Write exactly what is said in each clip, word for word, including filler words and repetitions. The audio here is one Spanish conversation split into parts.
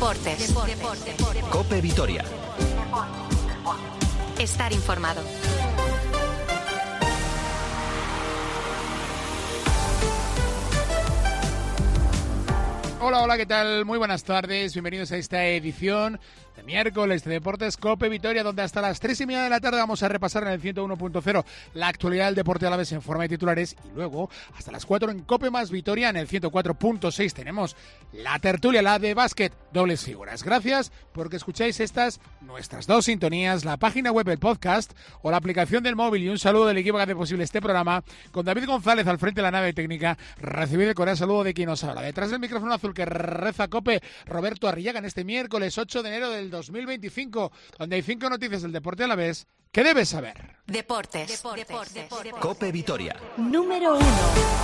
Deportes. Deportes. COPE Vitoria. Estar informado. Hola, hola, ¿qué tal? Muy buenas tardes, bienvenidos a esta edición de miércoles de Deportes COPE Vitoria, donde hasta las tres y media de la tarde vamos a repasar en el ciento uno punto cero la actualidad del deporte alavés en forma de titulares, y luego hasta las cuatro en COPE más Vitoria en el ciento cuatro punto seis tenemos la tertulia, la de básquet, dobles figuras. Gracias porque escucháis estas, nuestras dos sintonías, la página web, el podcast o la aplicación del móvil, y un saludo del equipo que hace posible este programa, con David González al frente de la nave técnica, recibido el cordial saludo de quien nos habla. Detrás del micrófono azul que reza COPE, Roberto Arrillaga, en este miércoles ocho de enero del dos mil veinticinco, donde hay cinco noticias del deporte alavés que debes saber. Deportes. Deportes. Deportes. COPE Vitoria. Número uno.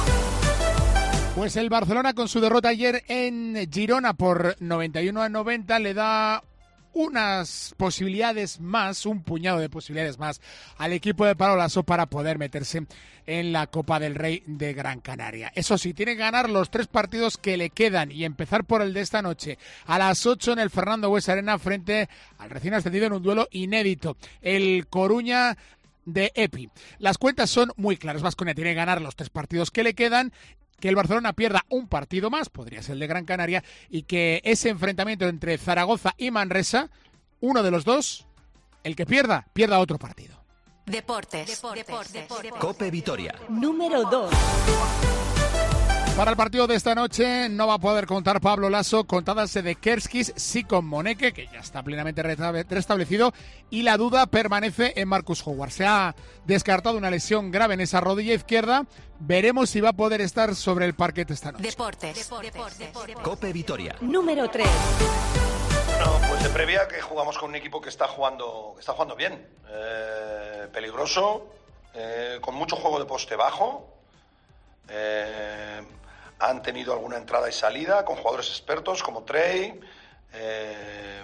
Pues el Barcelona, con su derrota ayer en Girona por noventa y uno a noventa, le da unas posibilidades más, un puñado de posibilidades más al equipo de Pablo Laso para poder meterse en la Copa del Rey de Gran Canaria. Eso sí, tiene que ganar los tres partidos que le quedan y empezar por el de esta noche a las ocho en el Fernando Buesa Arena frente al recién ascendido en un duelo inédito, el Coruña de Epi. Las cuentas son muy claras. Baskonia tiene que ganar los tres partidos que le quedan, que el Barcelona pierda un partido más, podría ser el de Gran Canaria, y que ese enfrentamiento entre Zaragoza y Manresa, uno de los dos, el que pierda, pierda otro partido. Deportes. Deportes. Deportes. COPE Vitoria. Número dos. Para el partido de esta noche no va a poder contar Pablo Laso, contadas de Kerskis, sí con Moneke, que ya está plenamente restablecido, y la duda permanece en Marcus Howard. Se ha descartado una lesión grave en esa rodilla izquierda. Veremos si va a poder estar sobre el parquet esta noche. Deportes. Deportes. Deportes. COPE Vitoria. Número tres. Bueno, pues se previa que jugamos con un equipo que está jugando, que está jugando bien, eh, peligroso, eh, con mucho juego de poste bajo. Eh, han tenido alguna entrada y salida con jugadores expertos como Trey. Eh,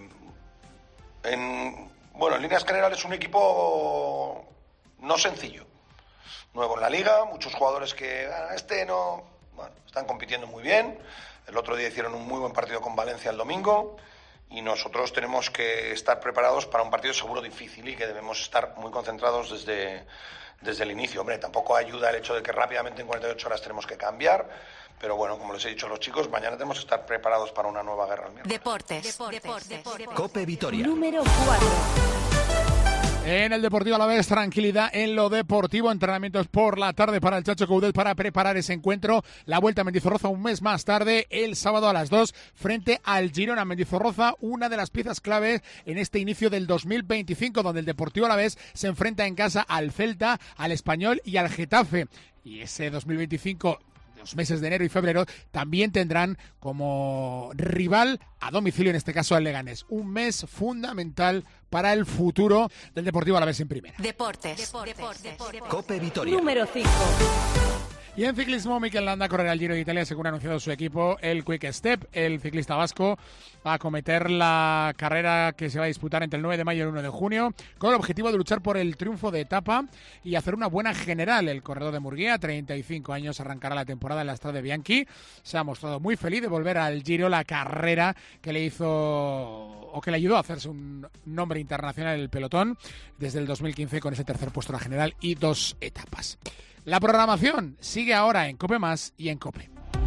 en, bueno, en líneas generales un equipo no sencillo, nuevo en la liga, muchos jugadores que ah, este no, bueno, están compitiendo muy bien. El otro día hicieron un muy buen partido con Valencia el domingo, y nosotros tenemos que estar preparados para un partido seguro difícil y que debemos estar muy concentrados desde, desde el inicio. Hombre, tampoco ayuda el hecho de que rápidamente en cuarenta y ocho horas tenemos que cambiar, pero bueno, como les he dicho a los chicos, mañana tenemos que estar preparados para una nueva guerra el miércoles. Deportes. Deportes. Deportes. COPE Vitoria. Número cuatro. En el Deportivo Alavés, tranquilidad en lo deportivo, entrenamientos por la tarde para el Chacho Coudet para preparar ese encuentro. La vuelta a Mendizorroza un mes más tarde, el sábado a las dos, frente al Girona. Mendizorroza, una de las piezas claves en este inicio del dos mil veinticinco, donde el Deportivo Alavés se enfrenta en casa al Celta, al Español y al Getafe. Y ese dos mil veinticinco... los meses de enero y febrero también tendrán como rival a domicilio, en este caso al Leganés. Un mes fundamental para el futuro del Deportivo Alavés en primera. Deportes. Deportes. Deportes. COPE Vitoria. Número cinco. Y en ciclismo, Mikel Landa correrá el Giro de Italia, según ha anunciado su equipo, el Quick Step. El ciclista vasco va a acometer la carrera que se va a disputar entre el nueve de mayo y el uno de junio, con el objetivo de luchar por el triunfo de etapa y hacer una buena general. El corredor de Murguía, treinta y cinco años, arrancará la temporada en la Strade Bianchi. Se ha mostrado muy feliz de volver al Giro, la carrera que le hizo o que le ayudó a hacerse un nombre internacional en el pelotón desde el dos mil quince, con ese tercer puesto en la general y dos etapas. La programación sigue ahora en COPE Más y en COPE.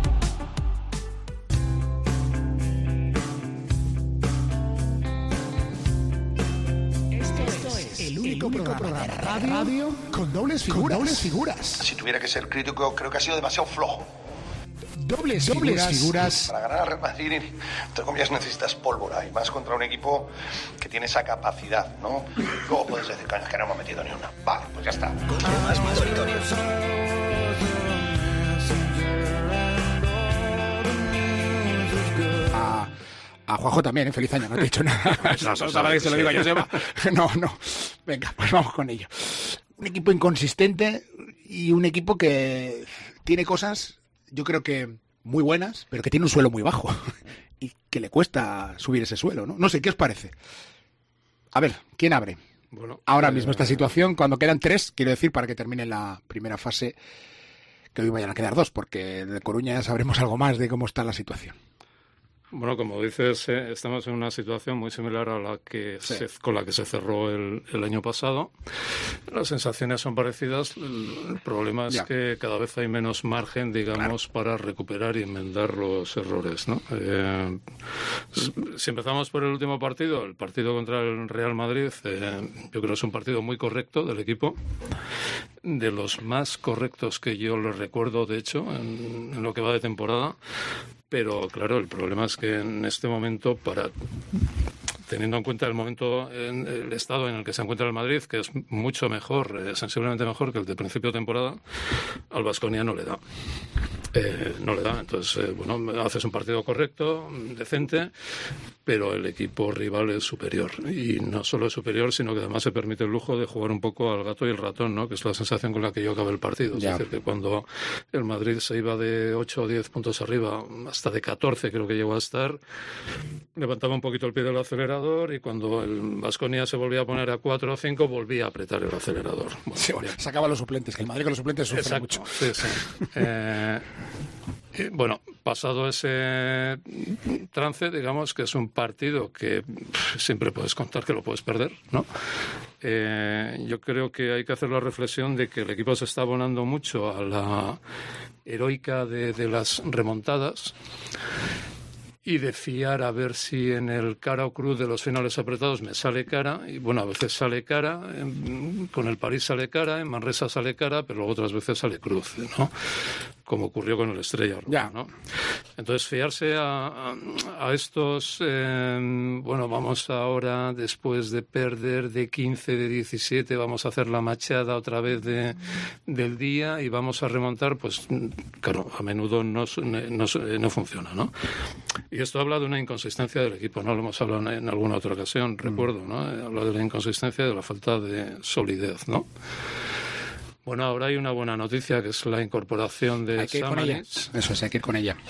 Esto es el único, el único programa, programa de radio, radio con dobles figuras. Con dobles figuras. Si tuviera que ser crítico, creo que ha sido demasiado flojo. Dobles, dobles figuras. figuras. Para ganar al Real Madrid, entre comillas, necesitas pólvora, y más contra un equipo que tiene esa capacidad, ¿no? Luego puedes decir, coño, es que no hemos metido ni una. Vale, pues ya está. COPE Más Vitoria. A, a Juanjo también, ¿eh? Feliz año, no te he dicho nada. No, no, no, que se lo digo a Joseba. No, no. Venga, pues vamos con ello. Un equipo inconsistente y un equipo que tiene cosas, yo creo que muy buenas, pero que tiene un suelo muy bajo y que le cuesta subir ese suelo, ¿no? No sé, ¿qué os parece? A ver, ¿quién abre? Bueno, ahora mismo esta situación, cuando quedan tres, quiero decir, para que termine la primera fase, que hoy vayan a quedar dos, porque de Coruña ya sabremos algo más de cómo está la situación. Bueno, como dices, eh, estamos en una situación muy similar a la que Sí. se, con la que se cerró el, el año pasado. Las sensaciones son parecidas. El, el problema es Ya. que cada vez hay menos margen, digamos, para recuperar y enmendar los errores, ¿no? Eh, si empezamos por el último partido, el partido contra el Real Madrid, eh, yo creo que es un partido muy correcto del equipo, de los más correctos que yo lo recuerdo, de hecho, en, en lo que va de temporada. Pero claro, el problema es que en este momento, para teniendo en cuenta el momento, en el estado en el que se encuentra el Madrid, que es mucho mejor, eh, sensiblemente mejor que el de principio de temporada, al Baskonia no le da. Eh, no le da. Entonces, eh, bueno, haces un partido correcto, decente, pero el equipo rival es superior. Y no solo es superior, sino que además se permite el lujo de jugar un poco al gato y el ratón, ¿no? Que es la sensación con la que yo acabé el partido. Ya. Es decir, que cuando el Madrid se iba de ocho o diez puntos arriba, hasta de catorce creo que llegó a estar, levantaba un poquito el pie del acelerador, y cuando el Baskonia se volvía a poner a cuatro o cinco, volvía a apretar el acelerador. Bueno, Sí, bueno, bien. sacaba los suplentes, que el Madrid con los suplentes sufre Exacto, mucho. sí, sí. Eh, y, bueno, pasado ese trance, digamos que es un partido que pff, siempre puedes contar que lo puedes perder, ¿no? Eh, yo creo que hay que hacer la reflexión de que el equipo se está abonando mucho a la heroica de, de las remontadas, y de fiar a ver si en el cara o cruz de los finales apretados me sale cara. Y bueno, a veces sale cara, en, con el París sale cara, en Manresa sale cara, pero luego otras veces sale cruz, ¿no? Como ocurrió con el Estrella Roja, Ya. ¿no? Entonces, fiarse a, a, a estos, eh, bueno, vamos ahora, después de perder de quince, de diecisiete, vamos a hacer la machada otra vez de, del día y vamos a remontar, pues claro, a menudo no, no, no funciona, ¿no? Y esto habla de una inconsistencia del equipo, ¿no? Lo hemos hablado en alguna otra ocasión, recuerdo, ¿no? Habla de la inconsistencia y de la falta de solidez, ¿no? Bueno, ahora hay una buena noticia, que es la incorporación de Hay que ir con ella. Samanic. Eso es, hay que ir con ella.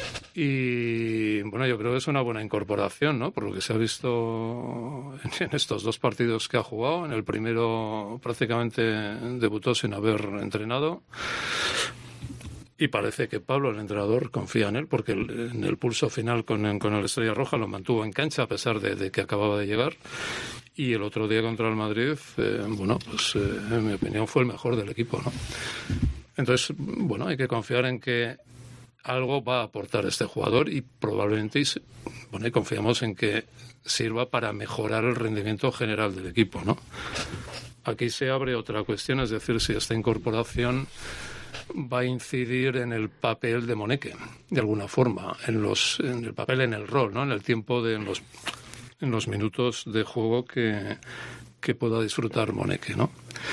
Y bueno, yo creo que es una buena incorporación, ¿no? Por lo que se ha visto en estos dos partidos que ha jugado. En el primero prácticamente debutó sin haber entrenado. Y parece que Pablo, el entrenador, confía en él, porque el, en el pulso final con, con el Estrella Roja lo mantuvo en cancha a pesar de, de que acababa de llegar. Y el otro día contra el Madrid, eh, bueno, pues eh, en mi opinión fue el mejor del equipo, ¿no? Entonces, bueno, hay que confiar en que algo va a aportar este jugador y probablemente, bueno, y confiamos en que sirva para mejorar el rendimiento general del equipo, ¿no? Aquí se abre otra cuestión, es decir, si esta incorporación va a incidir en el papel de Moneke, de alguna forma, en los, en el papel, en el rol, ¿no? En el tiempo de, en los, en los minutos de juego que, que pueda disfrutar Moneke, ¿no?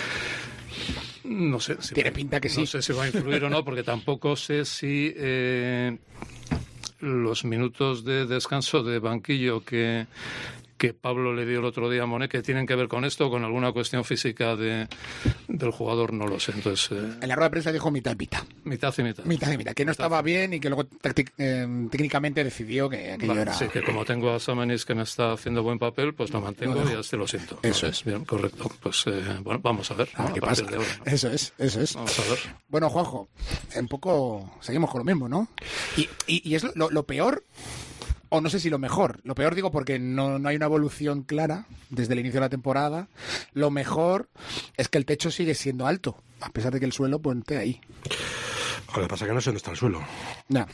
No sé si Tiene va, pinta que sí. No sé si va a influir o no, porque tampoco sé si eh, los minutos de descanso de banquillo que que Pablo le dio el otro día a Moneke tienen que ver con esto o con alguna cuestión física de, del jugador, no lo sé. Entonces, eh, En la rueda de prensa dijo mitad y mitad. mitad y mitad. Mitad y mitad, que no estaba bien y que luego táctic- eh, técnicamente decidió que aquello Vale, era... sí, que como tengo a Samanis que me está haciendo buen papel, pues lo mantengo Lo y dejo. así lo siento. Eso Vale, es. Bien, correcto. Pues eh, bueno, vamos a ver. A ver ¿no? qué A partir pasa. de ahora, ¿no? Eso es, eso es. Vamos a ver. Bueno, Juanjo, un poco seguimos con lo mismo, ¿no? Y, y, y es lo, lo peor, o no sé si lo mejor, lo peor digo porque no, no hay una evolución clara desde el inicio de la temporada. Lo mejor es que el techo sigue siendo alto, a pesar de que el suelo ponte ahí. Lo que pasa es que no sé dónde está el suelo. Ya.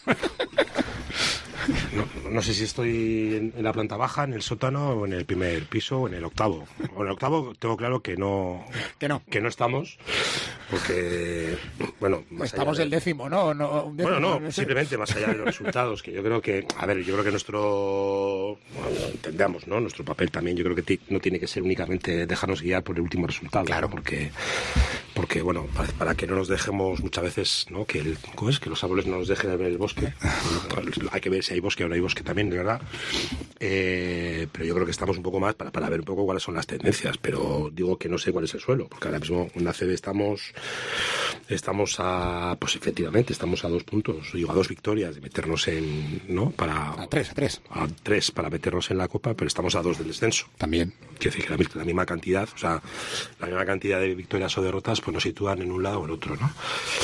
No, no sé si estoy en, en la planta baja, en el sótano, o en el primer piso, o en el octavo. O en el octavo tengo claro que no, Que no. que no estamos, porque, bueno... más Estamos allá el de- décimo, ¿no? no un décimo, Bueno, no, sé. simplemente más allá de los resultados, que yo creo que, a ver, yo creo que nuestro, bueno, entendamos, ¿no? Nuestro papel también, yo creo que ti- no tiene que ser únicamente dejarnos guiar por el último resultado, Claro. ¿no? porque, porque, bueno, para, para que no nos dejemos muchas veces, ¿no? Que el, ¿cómo es? Que los árboles no nos dejen de ver el bosque. Hay que ver si hay bosque o no hay bosque también, de verdad. Eh, pero yo creo que estamos un poco más para, para ver un poco cuáles son las tendencias, pero digo que no sé cuál es el suelo, porque ahora mismo en la C B estamos estamos a, pues efectivamente estamos a dos puntos, digo a dos victorias de meternos en, ¿no? Para A tres, a tres. a tres para meternos en la Copa, pero estamos a dos del descenso. También. Quiero decir que la, la misma cantidad, o sea, la misma cantidad de victorias o derrotas, pues nos sitúan en un lado o en otro, ¿no?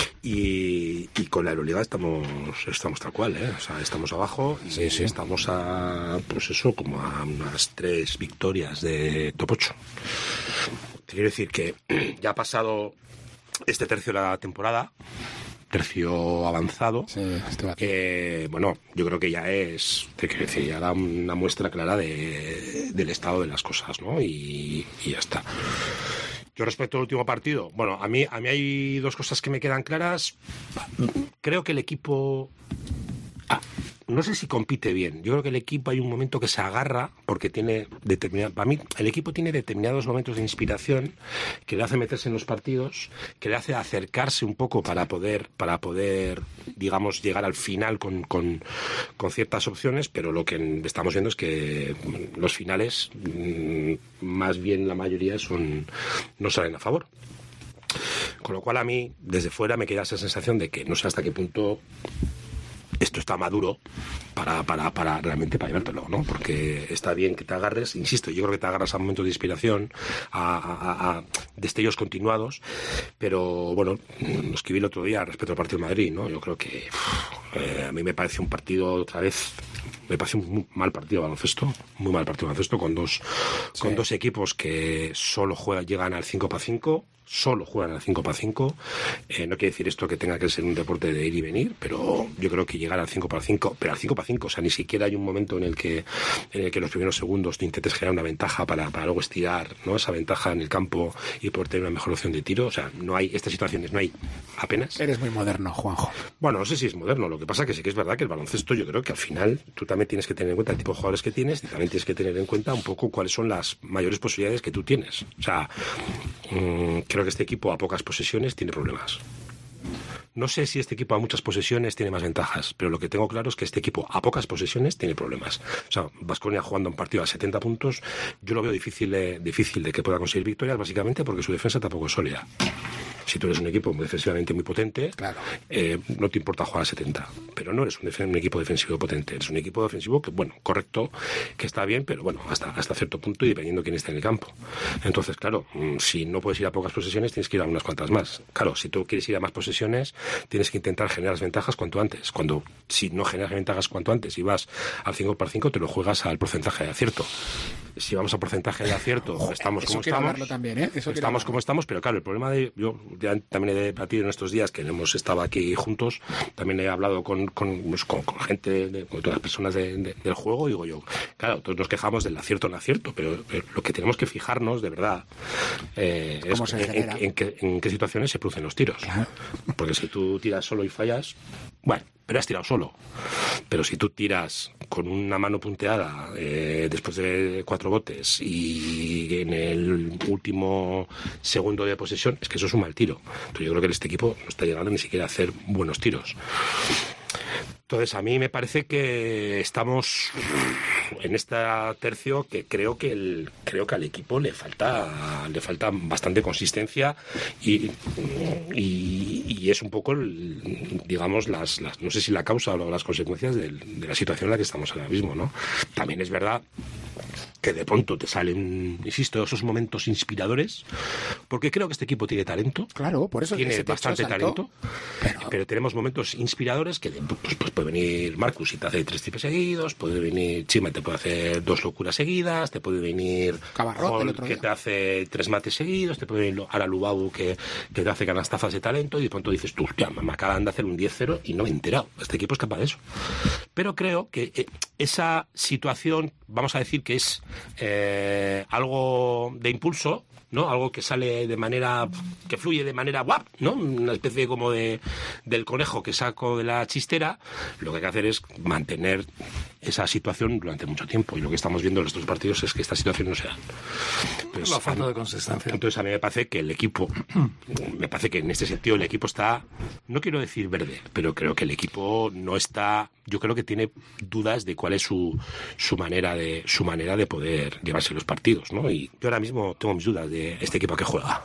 Y, y con la Euroliga estamos estamos tal cual, ¿eh? O sea, estamos abajo y Sí, sí. estamos a, pues eso, como a unas tres victorias de top ocho. Te quiero decir que ya ha pasado este tercio de la temporada, tercio avanzado, Sí, este va- que, bueno, yo creo que ya es, te quiero decir, ya da una muestra clara de, del estado de las cosas, ¿no? Y, y ya está. Yo respecto al último partido, bueno, a mí, a mí hay dos cosas que me quedan claras. Creo que el equipo... Ah, no sé si compite bien. Yo creo que el equipo hay un momento que se agarra porque tiene determinado. Para mí, el equipo tiene determinados momentos de inspiración que le hace meterse en los partidos, que le hace acercarse un poco para poder, para poder, digamos, llegar al final con, con, con ciertas opciones, pero lo que estamos viendo es que los finales, más bien la mayoría, son no salen a favor. Con lo cual a mí, desde fuera, me queda esa sensación de que no sé hasta qué punto esto está maduro para, para, para realmente para llevártelo, ¿no? Porque está bien que te agarres, insisto, yo creo que te agarras a momentos de inspiración, a, a, a destellos continuados, pero bueno, lo escribí el otro día respecto al partido de Madrid, ¿no? Yo creo que uf, eh, a mí me parece un partido otra vez, me parece un muy mal partido de baloncesto, muy mal partido de baloncesto con dos, sí. con dos equipos que solo juegan, llegan al cinco para cinco, solo juegan al cinco para cinco. Eh, no quiere decir esto que tenga que ser un deporte de ir y venir, pero yo creo que llegar al cinco para cinco, pero al cinco para cinco, o sea, ni siquiera hay un momento en el que en el que los primeros segundos te intentes generar una ventaja para, para luego estirar, ¿no? Esa ventaja en el campo y poder tener una mejor opción de tiro. O sea, no hay estas situaciones, no hay apenas. Eres muy moderno, Juanjo. Bueno, no sé si es moderno, lo que pasa que sí que es verdad que el baloncesto, yo creo que al final tú también tienes que tener en cuenta el tipo de jugadores que tienes y también tienes que tener en cuenta un poco cuáles son las mayores posibilidades que tú tienes. O sea, mmm, creo que este equipo a pocas posesiones tiene problemas. No sé si este equipo a muchas posesiones tiene más ventajas, pero lo que tengo claro es que este equipo a pocas posesiones tiene problemas. O sea, Baskonia jugando un partido a setenta puntos, yo lo veo difícil de, difícil de que pueda conseguir victorias, básicamente porque su defensa tampoco es sólida. Si tú eres un equipo defensivamente muy potente, claro. eh, no te importa jugar a setenta, pero no eres un, def- un equipo defensivo potente, eres un equipo defensivo que, bueno, correcto, que está bien, pero bueno, hasta, hasta cierto punto y dependiendo quién esté en el campo. Entonces, claro, si no puedes ir a pocas posesiones, tienes que ir a unas cuantas más. Claro, si tú quieres ir a más posesiones, tienes que intentar generar las ventajas cuanto antes. Cuando, si no generas ventajas cuanto antes y vas al cinco por cinco, te lo juegas al porcentaje de acierto. Si vamos a porcentaje de acierto, Joder, estamos como estamos. También, ¿eh? Eso estamos como estamos, pero claro, el problema de... Yo ya también he debatido en estos días que hemos estado aquí juntos, también he hablado con, con, pues, con, con gente, de, con todas las personas de, de, del juego, y digo yo, claro, todos nos quejamos del acierto en acierto, pero, pero lo que tenemos que fijarnos, de verdad, eh, es en, en, en, qué, en qué situaciones se producen los tiros. Claro. Porque si tú tiras solo y fallas, bueno, pero has tirado solo. Pero si tú tiras con una mano punteada eh, después de cuatro botes y en el último segundo de posesión, es que eso es un mal tiro. Entonces yo creo que este equipo no está llegando ni siquiera a hacer buenos tiros. Entonces a mí me parece que estamos en este tercio que creo que el, creo que al equipo le falta le falta bastante consistencia y, y, y es un poco el, digamos las, las no sé si la causa o las consecuencias de, de la situación en la que estamos ahora mismo, ¿no? También es verdad que de pronto te salen, insisto, esos momentos inspiradores, porque creo que este equipo tiene talento. Claro, por eso tiene bastante talento, pero... pero tenemos momentos inspiradores que pues, pues puede venir Marcus y te hace tres triples seguidos, puede venir Chima y te puede hacer dos locuras seguidas, te puede venir Hall, que te hace tres mates seguidos, te puede venir Ara Lubabu que, que te hace canastazas de talento y de pronto dices tú, hostia, me acaban de hacer un diez cero y no me he enterado. Este equipo es capaz de eso. Pero creo que eh, esa situación, vamos a decir que es eh, algo de impulso, ¿no? Algo que sale de manera, que fluye de manera guap, ¿no? Una especie como de del conejo que saco de la chistera. Lo que hay que hacer es mantener esa situación durante mucho tiempo, y lo que estamos viendo en estos partidos es que esta situación no se da. Entonces, la falta de consistencia. Entonces a mí me parece que el equipo, me parece que en este sentido el equipo está, no quiero decir verde, pero creo que el equipo no está, yo creo que tiene dudas de cuál es su, su manera de su manera de poder llevarse los partidos, ¿no? Y yo ahora mismo tengo mis dudas de este equipo a qué juega.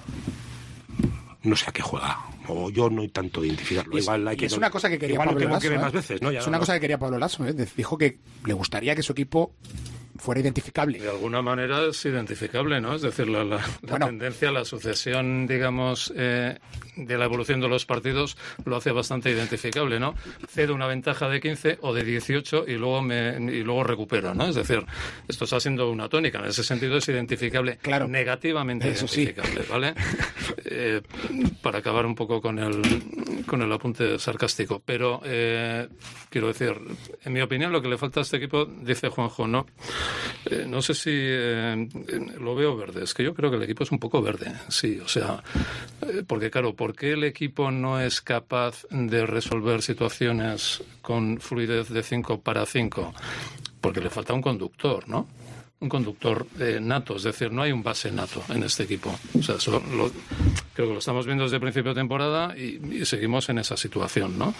No sé a qué juega, o yo no hay tanto identificarlo. Es, igual hay que es una cosa que quería igual Pablo lo tengo Lasso. que ver ¿eh? más veces, ¿no? Ya es no, una no. cosa que quería Pablo Lasso. ¿eh? Dijo que le gustaría que su equipo fuera identificable. De alguna manera es identificable, ¿no? Es decir, la, la, la bueno. tendencia, la sucesión, digamos, eh, de la evolución de los partidos lo hace bastante identificable, ¿no? Cedo una ventaja de quince o de dieciocho y luego me y luego recupero, ¿no? Es decir, esto está siendo una tónica. En ese sentido es identificable, claro. negativamente Eso identificable, sí. ¿vale? Eh, para acabar un poco con el con el apunte sarcástico. Pero, eh, quiero decir, en mi opinión, lo que le falta a este equipo, dice Juanjo, ¿no? Eh, no sé si eh, lo veo verde, es que yo creo que el equipo es un poco verde, sí, o sea, eh, porque claro, ¿por qué el equipo no es capaz de resolver situaciones con fluidez de cinco para cinco? Porque le falta un conductor, ¿no? Un conductor eh, nato, es decir, no hay un base nato en este equipo. O sea, eso lo, creo que lo estamos viendo desde el principio de temporada y, y seguimos en esa situación, ¿no?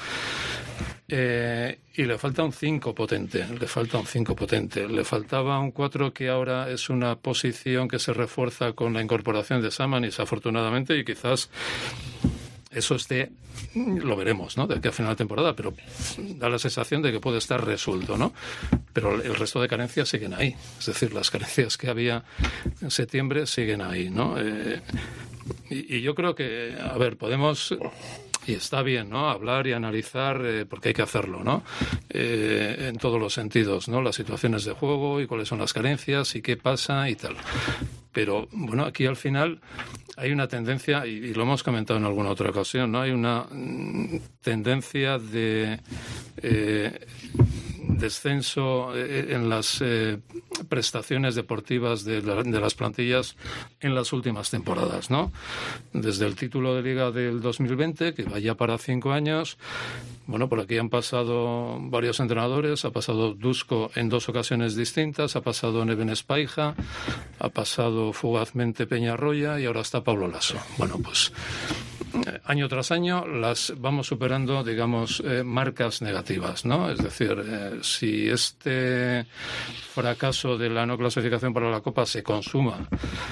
Eh, y le falta un cinco potente, le falta un cinco potente. Le faltaba un cuatro que ahora es una posición que se refuerza con la incorporación de Samanis, afortunadamente, y quizás eso esté, lo veremos, ¿no?, de aquí a final de temporada, pero da la sensación de que puede estar resuelto, ¿no? Pero el resto de carencias siguen ahí. Es decir, las carencias que había en septiembre siguen ahí, ¿no? Eh, y, y yo creo que, a ver, podemos... Y está bien, ¿no?, hablar y analizar, eh, porque hay que hacerlo, ¿no?, eh, en todos los sentidos, ¿no?, las situaciones de juego y cuáles son las carencias y qué pasa y tal. Pero, bueno, aquí al final hay una tendencia, y, y lo hemos comentado en alguna otra ocasión, ¿no?, hay una mm, tendencia de eh, descenso eh, en las eh, prestaciones deportivas de, la, de las plantillas en las últimas temporadas, ¿no? Desde el título de Liga del dos mil veinte, que vaya para cinco años, bueno, por aquí han pasado varios entrenadores, ha pasado Dusko en dos ocasiones distintas, ha pasado Neven Espaija, ha pasado fugazmente Peñarroya y ahora está Pablo Lasso. Bueno, pues año tras año las vamos superando, digamos, eh, marcas negativas, ¿no? Es decir, eh, si este fracaso de la no clasificación para la Copa se consuma,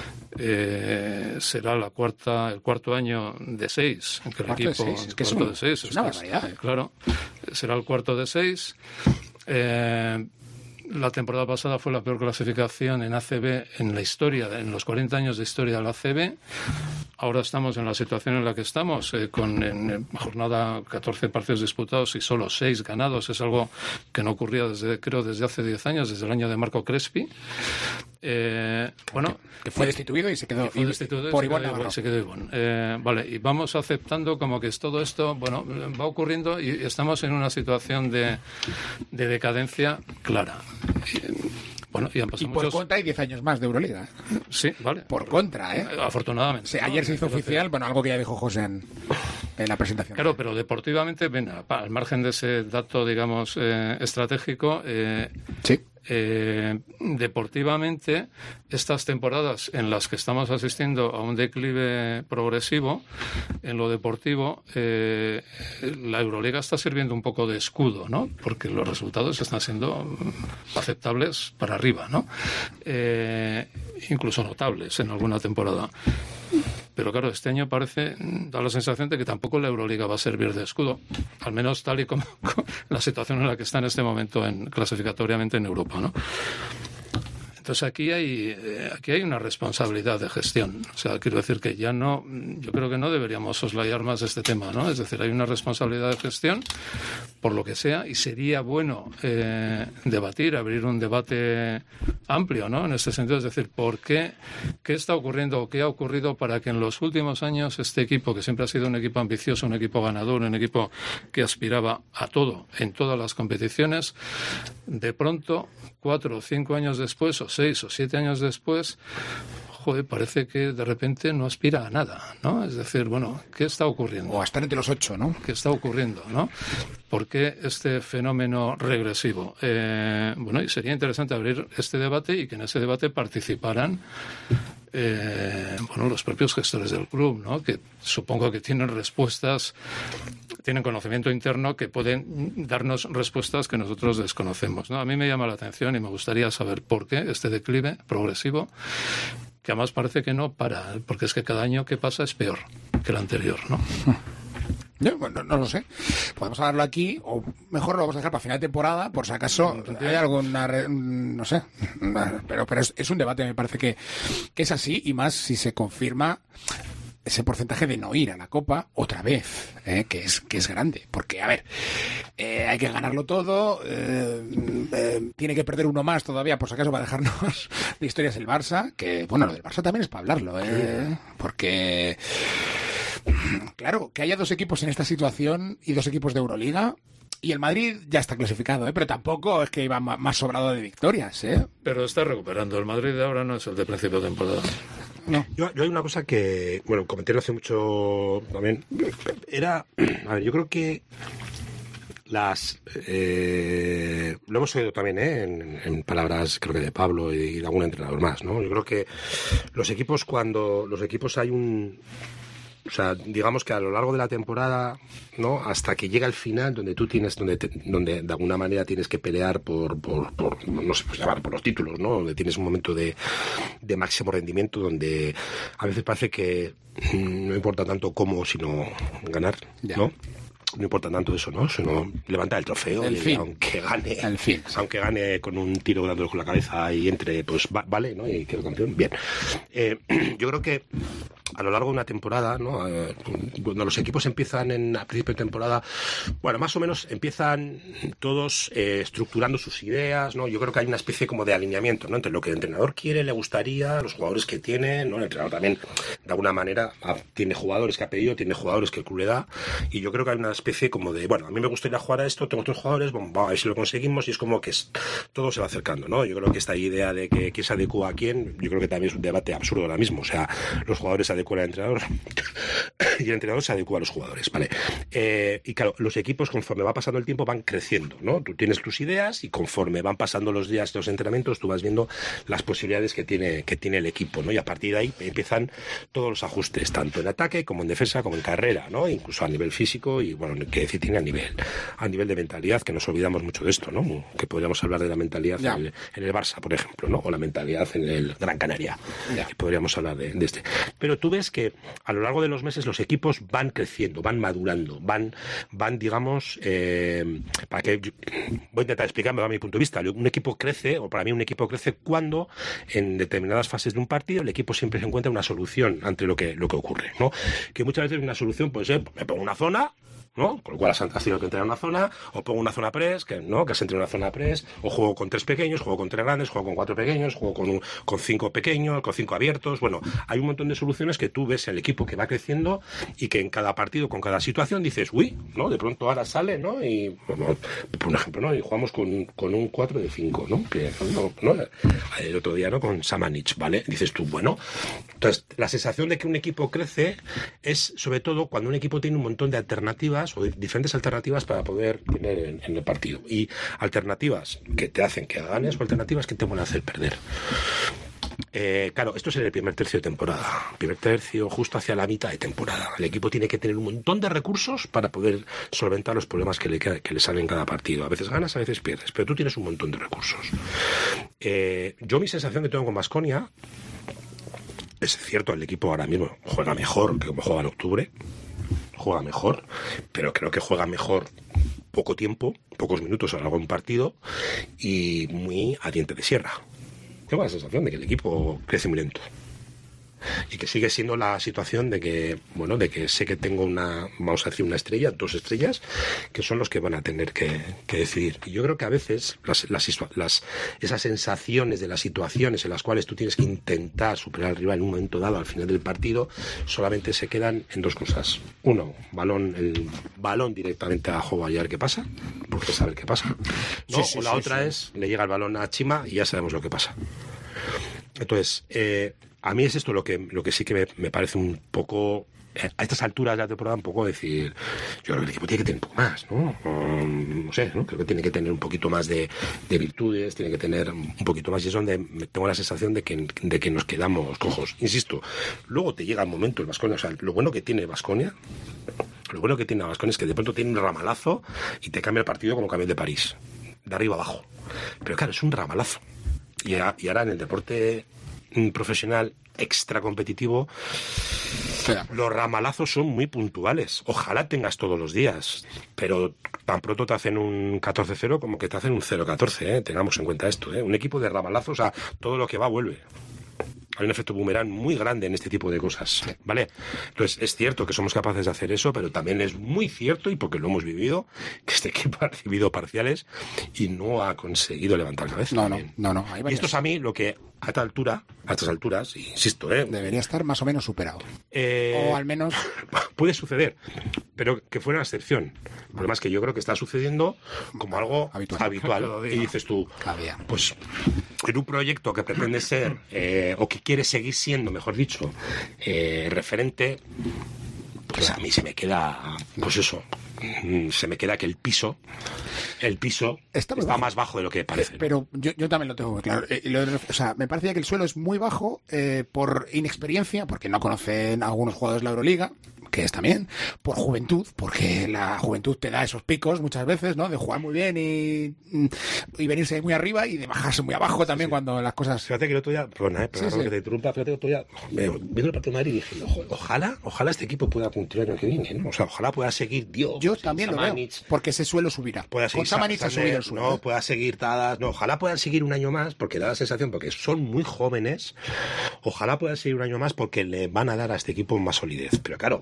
eh, será la cuarta, el cuarto año de seis en que el equipo, de seis, es que es, cuarto un, de seis, es una es, barbaridad. eh, claro, será el cuarto de seis. Eh, La temporada pasada fue la peor clasificación en A C B en la historia, en los cuarenta años de historia de la A C B. Ahora estamos en la situación en la que estamos, eh, con en, en jornada catorce partidos disputados y solo seis ganados. Es algo que no ocurría desde, creo, desde hace diez años, desde el año de Marco Crespi. Eh, bueno, que, que fue destituido y se quedó, fue destituido por y Ivonne se, Navarro. quedó, se quedó Ivonne. Eh, vale, y vamos aceptando como que es todo esto, bueno, va ocurriendo y estamos en una situación de, de decadencia clara. Y, bueno, y han pasado Y por muchos... contra hay diez años más de Euroliga. Sí, vale. Por contra, ¿eh? Afortunadamente. O sea, ¿no? ayer se hizo Entonces, oficial, bueno, algo que ya dijo José en, en la presentación. Claro, pero deportivamente, ven, al margen de ese dato, digamos, eh, estratégico, eh, sí. Eh, deportivamente, estas temporadas en las que estamos asistiendo a un declive progresivo, en lo deportivo, eh, la Euroliga está sirviendo un poco de escudo, ¿no? Porque los resultados están siendo aceptables para arriba, ¿no? Eh, incluso notables en alguna temporada. Pero claro, este año parece, da la sensación de que tampoco la Euroliga va a servir de escudo, al menos tal y como, como la situación en la que está en este momento en, clasificatoriamente en Europa, ¿no? Entonces aquí hay eh, aquí hay una responsabilidad de gestión. O sea, quiero decir que ya no, yo creo que no deberíamos soslayar más este tema, ¿no? Es decir, hay una responsabilidad de gestión, por lo que sea, y sería bueno eh, debatir, abrir un debate amplio, ¿no? En este sentido, es decir, ¿por qué, qué está ocurriendo o qué ha ocurrido para que en los últimos años este equipo, que siempre ha sido un equipo ambicioso, un equipo ganador, un equipo que aspiraba a todo en todas las competiciones, de pronto, cuatro o cinco años después, o seis o siete años después, joder, parece que de repente no aspira a nada, ¿no? Es decir, bueno, ¿qué está ocurriendo? O a estar entre los ocho, ¿no? ¿Qué está ocurriendo, no? ¿Por qué este fenómeno regresivo? Eh, bueno, y sería interesante abrir este debate y que en ese debate participaran eh, bueno, los propios gestores del club, ¿no? Que supongo que tienen respuestas, tienen conocimiento interno que pueden darnos respuestas que nosotros desconocemos, ¿no? A mí me llama la atención y me gustaría saber por qué este declive progresivo, que además parece que no para, porque es que cada año que pasa es peor que el anterior, ¿no? Yo, bueno, no lo sé. Podemos hablarlo aquí, o mejor lo vamos a dejar para final de temporada, por si acaso hay alguna... Re... no sé. Pero, pero es, es un debate, me parece que, que es así, y más si se confirma ese porcentaje de no ir a la Copa otra vez, ¿eh? que es que es grande. Porque, a ver, eh, hay que ganarlo todo, eh, eh, tiene que perder uno más todavía, por si acaso, para dejarnos de historias el Barça, que, bueno, lo del Barça también es para hablarlo, ¿eh? Porque... claro, que haya dos equipos en esta situación y dos equipos de Euroliga, y el Madrid ya está clasificado, ¿eh? Pero tampoco es que iba más sobrado de victorias, ¿eh? Pero está recuperando. El Madrid de ahora no es el de principio de temporada. No. Yo, yo hay una cosa que, bueno, comenté hace mucho también. Era, a ver, yo creo que las eh, lo hemos oído también ¿eh? en, en palabras creo que de Pablo y de algún entrenador más, ¿no? Yo creo que los equipos cuando los equipos hay un O sea, digamos que a lo largo de la temporada, ¿no? Hasta que llega el final, donde tú tienes, donde, te, donde de alguna manera tienes que pelear por, por, por no sé, pues llamar por los títulos, ¿no? Donde tienes un momento de, de máximo rendimiento, donde a veces parece que no importa tanto cómo, sino ganar, ya. ¿no? No importa tanto eso, ¿no? Sino levantar el trofeo, el y, fin. aunque gane, el fin, sí. aunque gane con un tiro dándole con la cabeza y entre, pues va, vale, ¿no? Y quedo campeón, bien. Eh, yo creo que a lo largo de una temporada, ¿no? Eh, cuando los equipos empiezan en, a principio de temporada, bueno, más o menos empiezan todos eh, estructurando sus ideas, ¿no? Yo creo que hay una especie como de alineamiento, ¿no? Entre lo que el entrenador quiere, le gustaría, los jugadores que tiene, ¿no? El entrenador también, de alguna manera, tiene jugadores que ha pedido, tiene jugadores que el club le da, y yo creo que hay una especie como de, bueno, a mí me gustaría jugar a esto, tengo otros jugadores, bueno, vamos a ver si lo conseguimos, y es como que es, todo se va acercando, ¿no? Yo creo que esta idea de que quién se adecua a quién, yo creo que también es un debate absurdo ahora mismo, o sea, los jugadores se adecuan al entrenador y el entrenador se adecua a los jugadores, ¿vale? Eh, y claro, los equipos conforme va pasando el tiempo van creciendo, ¿no? Tú tienes tus ideas y conforme van pasando los días de los entrenamientos tú vas viendo las posibilidades que tiene, que tiene el equipo, ¿no? Y a partir de ahí empiezan todos los ajustes, tanto en ataque como en defensa como en carrera, ¿no? Incluso a nivel físico y, bueno, que decir tiene a nivel, a nivel de mentalidad, que nos olvidamos mucho de esto, ¿no? Que podríamos hablar de la mentalidad en el, en el Barça, por ejemplo, ¿no? O la mentalidad en el Gran Canaria, ya. Que podríamos hablar de, de este. Pero tú ves que a lo largo de los meses los equipos van creciendo, van madurando, van, van digamos, eh, para que voy a intentar explicarme a mi punto de vista. Un equipo crece, o para mí un equipo crece cuando en determinadas fases de un partido el equipo siempre se encuentra una solución ante lo que, lo que ocurre, ¿no? Que muchas veces una solución puede ser, me pongo una zona, ¿no? Con lo cual has tenido que entrar en una zona, o pongo una zona press, que no, que has entrado en una zona press, o juego con tres pequeños, juego con tres grandes, juego con cuatro pequeños, juego con, un, con cinco pequeños, con cinco abiertos. Bueno, hay un montón de soluciones que tú ves en el equipo que va creciendo y que en cada partido, con cada situación, dices, uy, ¿no? De pronto ahora sale, ¿no? Y, bueno, por ejemplo, ¿no? Y jugamos con, con un cuatro de cinco, ¿no? Que, ¿no? ¿no? El otro día, ¿no? Con Samanich, ¿vale? Dices tú, bueno. Entonces, la sensación de que un equipo crece es, sobre todo, cuando un equipo tiene un montón de alternativas o de diferentes alternativas para poder tener en, en el partido. Y alternativas que te hacen que ganes o alternativas que te van a hacer perder. Eh, claro, esto es en el primer tercio de temporada. Primer tercio, justo hacia la mitad de temporada. El equipo tiene que tener un montón de recursos para poder solventar los problemas que le, que le salen en cada partido. A veces ganas, a veces pierdes, pero tú tienes un montón de recursos. Eh, yo mi sensación que tengo con Baskonia, es cierto, el equipo ahora mismo juega mejor que como juega en octubre. Juega mejor, pero creo que juega mejor poco tiempo, pocos minutos a lo largo de un partido y muy a diente de sierra. Tengo la sensación de que el equipo crece muy lento y que sigue siendo la situación de que, bueno, de que sé que tengo una, vamos a decir, una estrella, dos estrellas, que son los que van a tener que, que decidir. Y yo creo que a veces las, las, las, esas sensaciones de las situaciones en las cuales tú tienes que intentar superar al rival en un momento dado al final del partido, solamente se quedan en dos cosas. Uno, balón, el balón directamente a juego y a ver qué pasa, porque saber qué pasa. ¿No? Sí, sí, o la sí, otra sí. es, le llega el balón a Chima y ya sabemos lo que pasa. Entonces, eh, a mí es esto lo que, lo que sí que me, me parece un poco... A estas alturas de la temporada un poco decir, yo creo que el equipo tiene que tener un poco más, ¿no? Um, no sé, ¿no? Creo que tiene que tener un poquito más de, de virtudes, tiene que tener un poquito más, y es donde me tengo la sensación de que, de que nos quedamos cojos. Insisto, luego te llega el momento el Baskonia, o sea, lo bueno que tiene Baskonia, lo bueno que tiene Baskonia es que de pronto tiene un ramalazo y te cambia el partido como cambia el de París, de arriba abajo. Pero claro, es un ramalazo. Y, a, y ahora en el deporte profesional extra competitivo, los ramalazos son muy puntuales. Ojalá tengas todos los días, pero tan pronto te hacen un catorce cero como que te hacen un cero catorce, ¿eh? Tengamos en cuenta esto, ¿eh? Un equipo de ramalazos, o sea, todo lo que va vuelve. Hay un efecto boomerang muy grande en este tipo de cosas, ¿vale? Entonces, es cierto que somos capaces de hacer eso, pero también es muy cierto, y porque lo hemos vivido, que este equipo ha recibido parciales y no ha conseguido levantar cabeza. No, también. no, no, no. Hay Y esto es a mí lo que, a esta altura, a estas alturas, insisto, ¿eh? Debería estar más o menos superado. Eh, O al menos... Puede suceder, pero que fuera una excepción. El problema es que yo creo que está sucediendo como algo Habitual. habitual. Y dices tú, Cada día. pues en un proyecto que pretende ser, eh, o que quiere seguir siendo, mejor dicho, eh, referente, pues a mí se me queda, pues eso, mm, se me queda que el piso, el piso Está está, muy bajo. más bajo de lo que parece. ¿no? Pero yo, yo también lo tengo muy claro. Eh, lo- o sea, me parecía que el suelo es muy bajo eh, por inexperiencia, porque no conocen a algunos jugadores de la Euroliga, que es también, por juventud, porque la juventud te da esos picos muchas veces, ¿no? De jugar muy bien y, y venirse muy arriba y de bajarse muy abajo también cuando las cosas... Fíjate que el otro día, perdona, eh, perdona Sí, sí. que te interrumpa, fíjate que el otro día, me- viendo el partido de Madrid, dije, "Ojo, ojalá, ojalá este equipo pueda continuar el año que viene, ¿no? O sea, ojalá pueda seguir Dios. Yo también lo veo, Samanic, porque ese suelo subirá. pueda Con seguir Samanic ha Sander, subido el suelo. no, ¿eh? pueda seguir Tadas, no, ojalá puedan seguir un año más, porque da la sensación, porque son muy jóvenes, ojalá puedan seguir un año más porque le van a dar a este equipo más solidez, pero claro,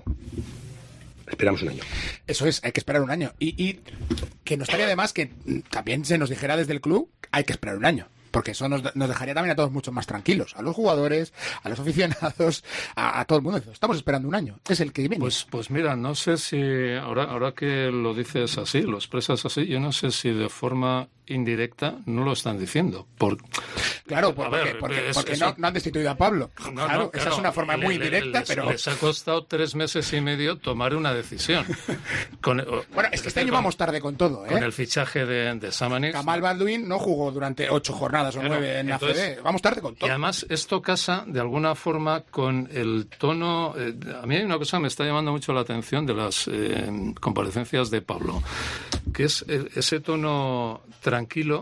esperamos un año. Eso es, hay que esperar un año. Y, y que no estaría de más que mm, también se nos dijera desde el club, hay que esperar un año. Porque eso nos, nos dejaría también a todos mucho más tranquilos. A los jugadores, a los aficionados, a, a todo el mundo. Estamos esperando un año. Es el que viene. Pues, pues mira, no sé si, ahora, ahora que lo dices así, lo expresas así, yo no sé si de forma indirecta no lo están diciendo. Por, claro, a porque, ver, porque, es- porque eso- no, no han destituido a Pablo. No, claro, no, esa es una forma le- muy le- indirecta, les, pero... les ha costado tres meses y medio tomar una decisión. Con, Bueno, es que este año con- vamos tarde con todo, ¿eh? Con el fichaje de, de Samanic. Kamal Baldwin no jugó durante ocho jornadas o Claro, nueve en la entonces- C D. Vamos tarde con Y todo. además esto casa de alguna forma con el tono... eh, a mí hay una cosa que me está llamando mucho la atención de las eh, comparecencias de Pablo, que es el- ese tono tranquilo,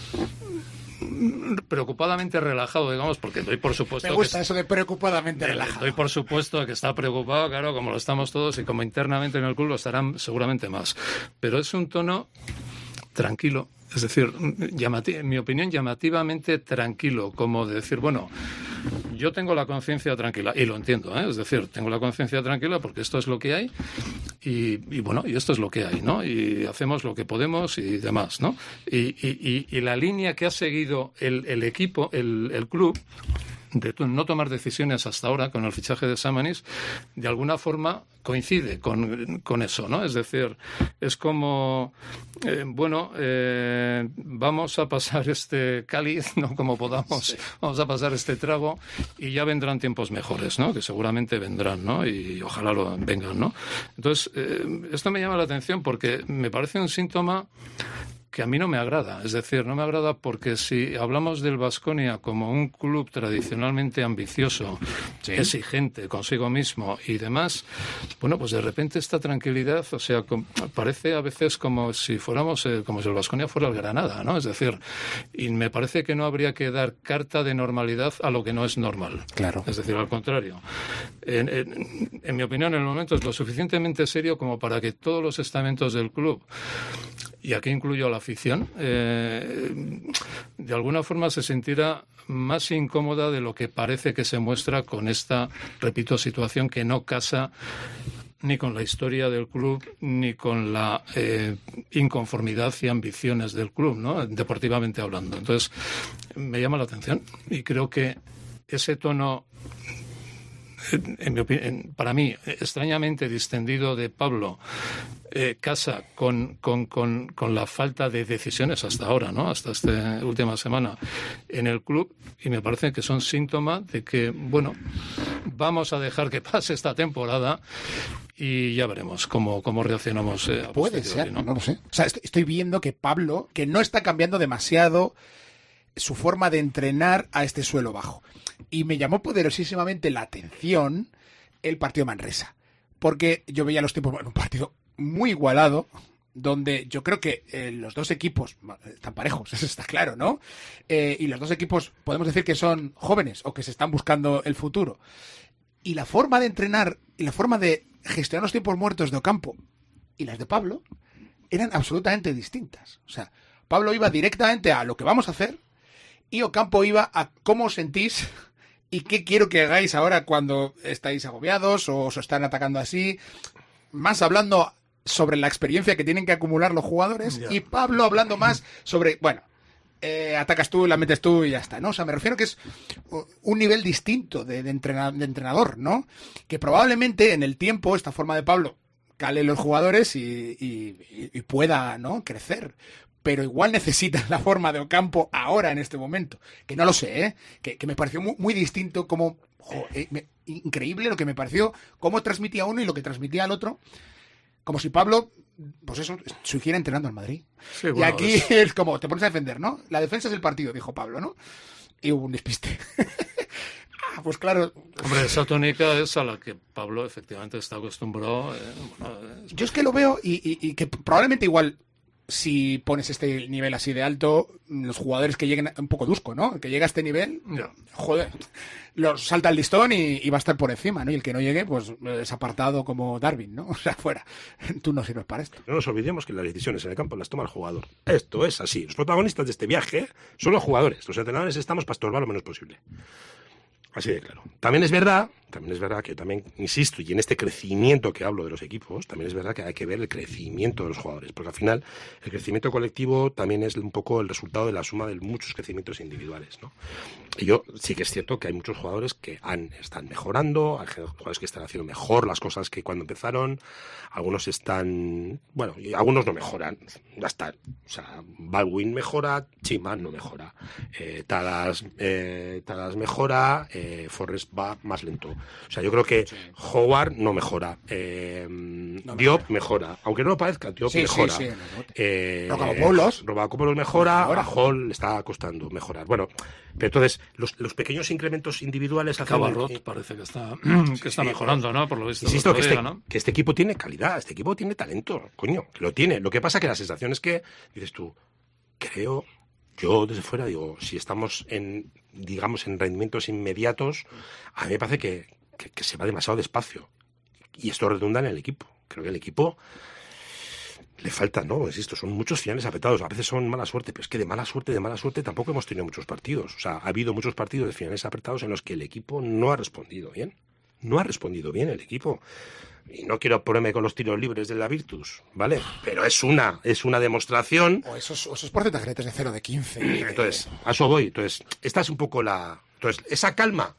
preocupadamente relajado, digamos, porque doy por supuesto Me que gusta es- eso de preocupadamente Eh, relajado. Doy por supuesto que está preocupado, claro, como lo estamos todos, y como internamente en el club lo estarán seguramente más. Pero es un tono tranquilo, es decir, llamati- en mi opinión, llamativamente tranquilo, como de decir, bueno, yo tengo la conciencia tranquila, y lo entiendo, ¿eh? Es decir, tengo la conciencia tranquila porque esto es lo que hay, y, y bueno, y esto es lo que hay, ¿no? Y hacemos lo que podemos y demás, ¿no? Y, y- y- y la línea que ha seguido el, el equipo, el, el club, de to- no tomar decisiones hasta ahora con el fichaje de Samanis, de alguna forma coincide con, con eso, ¿no? Es decir, es como, eh, bueno, eh, vamos a pasar este cáliz, ¿no? Como podamos, vamos a pasar este trago y ya vendrán tiempos mejores, ¿no? Que seguramente vendrán, ¿no? Y ojalá lo vengan, ¿no? Entonces, eh, esto me llama la atención porque me parece un síntoma que a mí no me agrada. Es decir, no me agrada porque si hablamos del Baskonia como un club tradicionalmente ambicioso, Sí. exigente consigo mismo y demás, bueno, pues de repente esta tranquilidad, o sea, com- parece a veces como si fuéramos, eh, como si el Baskonia fuera el Granada, ¿no? Es decir, y me parece que no habría que dar carta de normalidad a lo que no es normal. Claro. Es decir, al contrario. En, en- en mi opinión, el momento es lo suficientemente serio como para que todos los estamentos del club, y aquí incluyo a la afición, eh, de alguna forma se sintiera más incómoda de lo que parece que se muestra con esta, repito, situación que no casa ni con la historia del club, ni con la eh, inconformidad y ambiciones del club, ¿no? Deportivamente hablando. Entonces, me llama la atención y creo que ese tono, en mi opinión, para mí, extrañamente distendido de Pablo, eh, casa con, con, con, con la falta de decisiones hasta ahora, ¿no? Hasta esta última semana en el club, y me parece que son síntomas de que, bueno, vamos a dejar que pase esta temporada y ya veremos cómo, cómo reaccionamos. Eh, a Puede ser, ¿no? no lo sé. O sea, estoy, estoy viendo que Pablo, que no está cambiando demasiado su forma de entrenar a este suelo bajo. Y me llamó poderosísimamente la atención el partido de Manresa. Porque yo veía los tiempos, bueno, un partido muy igualado, donde yo creo que eh, los dos equipos están parejos, eso está claro, ¿no? Eh, y los dos equipos podemos decir que son jóvenes o que se están buscando el futuro. Y la forma de entrenar y la forma de gestionar los tiempos muertos de Ocampo y las de Pablo eran absolutamente distintas. O sea, Pablo iba directamente a lo que vamos a hacer y Ocampo iba a cómo os sentís y qué quiero que hagáis ahora cuando estáis agobiados o os están atacando así. Más hablando sobre la experiencia que tienen que acumular los jugadores yeah. y Pablo hablando más sobre, bueno, eh, atacas tú, la metes tú y ya está, ¿no? O sea, me refiero que es un nivel distinto de, de, entrena, de entrenador, ¿no? Que probablemente en el tiempo esta forma de Pablo cale los jugadores y, y, y pueda, ¿no?, crecer. Pero igual necesitan la forma de Ocampo ahora, en este momento. Que no lo sé, ¿eh? Que, que me pareció muy, muy distinto, como... Jo, eh, me, increíble lo que me pareció, cómo transmitía uno y lo que transmitía al otro. Como si Pablo, pues eso, siguiera entrenando al Madrid. Sí, bueno, y aquí es... es como, te pones a defender, ¿no? La defensa es el partido, dijo Pablo, ¿no? Y hubo un despiste. ah, pues claro. Hombre, esa tónica es a la que Pablo efectivamente está acostumbrado. Eh, bueno, es... Yo es que lo veo y, y, y que probablemente igual... Si pones este nivel así de alto, los jugadores que lleguen un poco dusco, ¿no? Que llega a este nivel, yeah. joder, los salta el listón y, y va a estar por encima, ¿no? Y el que no llegue, pues es apartado como Darwin, ¿no? O sea, fuera. Tú no sirves para esto. No nos olvidemos que las decisiones en el campo las toma el jugador. Esto es así. Los protagonistas de este viaje son los jugadores. Los entrenadores estamos para estorbar lo menos posible. Así de claro. También es verdad, también es verdad que también, insisto, y en este crecimiento que hablo de los equipos, también es verdad que hay que ver el crecimiento de los jugadores, porque al final el crecimiento colectivo también es un poco el resultado de la suma de muchos crecimientos individuales, ¿no? Y yo sí que es cierto que hay muchos jugadores que han, están mejorando, hay jugadores que están haciendo mejor las cosas que cuando empezaron, algunos están, bueno, y algunos no mejoran, ya está. O sea, Baldwin mejora, Chima no mejora, eh, Talas, eh, Talas mejora, eh, Forrest va más lento. O sea, yo creo que sí. Howard no mejora, eh, no Diop mejora. mejora, aunque no lo parezca, Diop sí, mejora. Sí, sí, no, eh, Robacopoulos Robacopoulos mejora, a Hall le está costando mejorar. Bueno, pero entonces los, los pequeños incrementos individuales... Cabarrot eh, parece que está, que está mejorando, ¿no? Por lo visto. Insisto, que, día, este, ¿no? que este equipo tiene calidad, este equipo tiene talento, coño, que lo tiene. Lo que pasa que la sensación es que, dices tú, creo, yo desde fuera digo, si estamos en, digamos, en rendimientos inmediatos, a mí me parece que, que, que se va demasiado despacio. Y esto redunda en el equipo. Creo que el equipo le falta, ¿no? Insisto, son muchos finales apretados. A veces son mala suerte, pero es que de mala suerte, de mala suerte tampoco hemos tenido muchos partidos. O sea, ha habido muchos partidos de finales apretados en los que el equipo no ha respondido bien. No ha respondido bien el equipo. Y no quiero ponerme con los tiros libres de la Virtus, ¿vale? Pero es una, es una demostración... O esos, o esos porcentajes de cero de quince. Entonces, a eso voy. Entonces, esta es un poco la... Entonces, esa calma,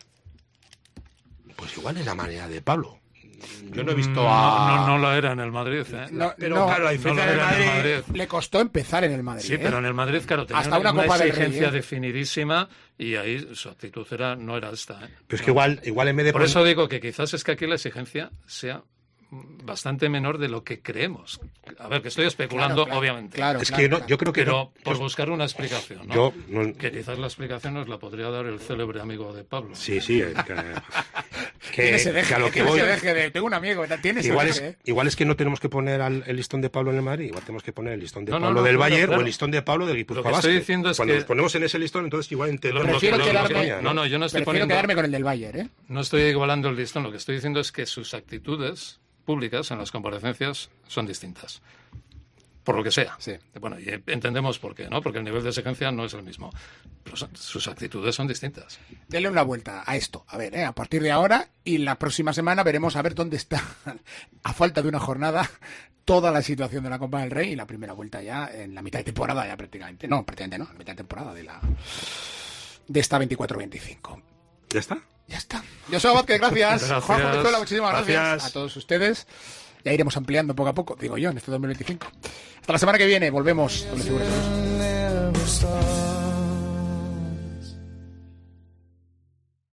pues igual es la manera de Pablo. Yo no he visto a... No, no, no lo era en el Madrid, ¿eh? No, pero no, claro, la diferencia no del Madrid, Madrid le costó empezar en el Madrid. Sí, ¿eh? pero en el Madrid, claro, tenía hasta una, una, Copa una del Rey, exigencia ¿eh? definidísima y ahí su actitud era, no era esta, ¿eh? Pero es no. que igual, igual en vez de... Por poner... eso digo que quizás es que aquí la exigencia sea bastante menor de lo que creemos. A ver, que estoy especulando, claro, claro, obviamente. Claro, es claro, que no, claro. yo creo que Pero no, por yo, buscar una explicación, ¿no? Yo, no, que quizás la explicación nos la podría dar el célebre amigo de Pablo. Sí, sí. Es que, que, ese deje, que a lo que tiene voy... ese deje de, tengo un amigo, tiene ese igual, deje, es, ¿eh? igual es que no tenemos que poner al, el listón de Pablo en el Madrid, igual tenemos que poner el listón de no, Pablo no, no, del claro, Bayern claro. o el listón de Pablo del Guipúzcoa Lo que estoy diciendo es Cuando que... nos ponemos en ese listón, entonces igual entendemos... Prefiero lo que quedarme, ponía, ¿no? no, no, yo no estoy prefiero poniendo... quedarme con el del Bayern, ¿eh? No estoy igualando el listón, lo que estoy diciendo es que sus actitudes públicas en las comparecencias son distintas. Por lo que sea. Sí. Bueno, y entendemos por qué, ¿no? Porque el nivel de exigencia no es el mismo. Pero son, sus actitudes son distintas. Denle una vuelta a esto. A ver, ¿eh? A partir de ahora y la próxima semana veremos a ver dónde está, a falta de una jornada, toda la situación de la Copa del Rey y la primera vuelta ya en la mitad de temporada ya prácticamente. No, prácticamente no, en la mitad de temporada de la de esta veinticuatro veinticinco. ¿Ya está? Ya está. Yo soy Vázquez, gracias. Gracias. Juan Juan Pizuela, muchísimas gracias. Gracias A todos ustedes. Ya iremos ampliando poco a poco, digo yo, en este dos mil veinticinco. Hasta la semana que viene, volvemos. Doble Figuras.